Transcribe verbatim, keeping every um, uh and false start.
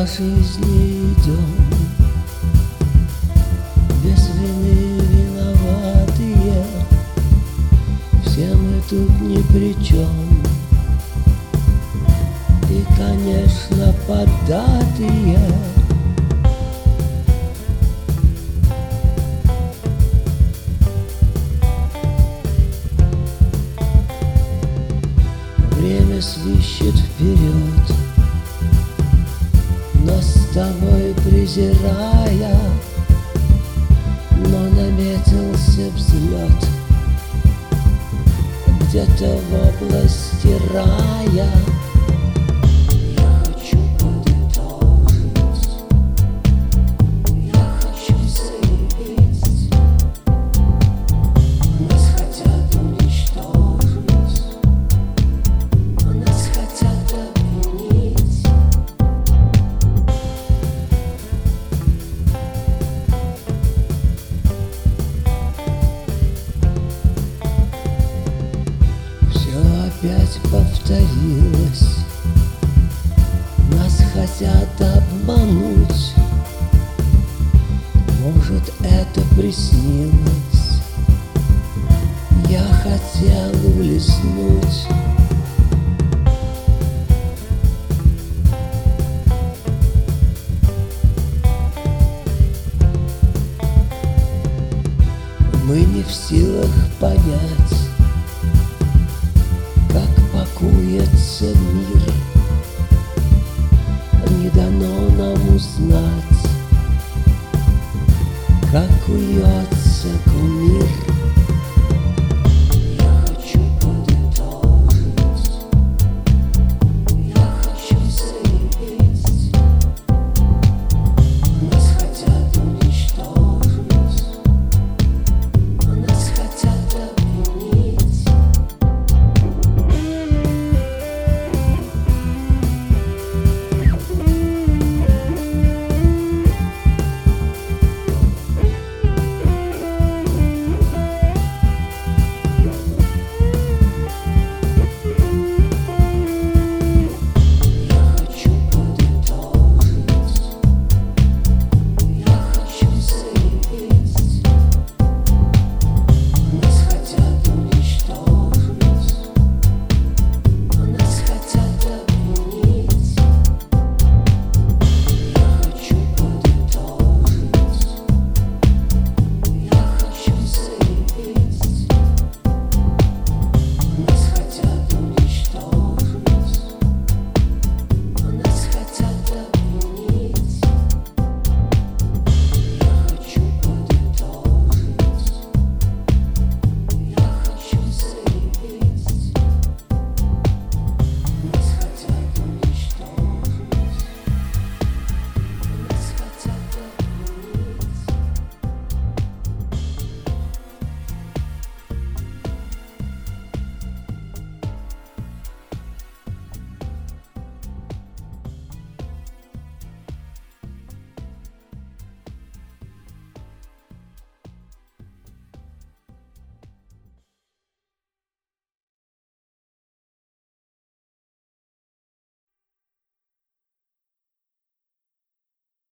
по жизни идем, без вины виноватые, все мы тут ни при чем. И, конечно, поддатые. Время свищет вперед, нас с тобой презирая, но наметился взлет где-то в области рая. Я хочу подытожить, я хочу заявить, нас хотят уничтожить, нас хотят обвинить. Опять повторилось, нас хотят обмануть. Может, это приснилось, я хотел улизнуть. Мы не в силах понять, как пакуется мир. Не дано нам узнать, как куется кумир.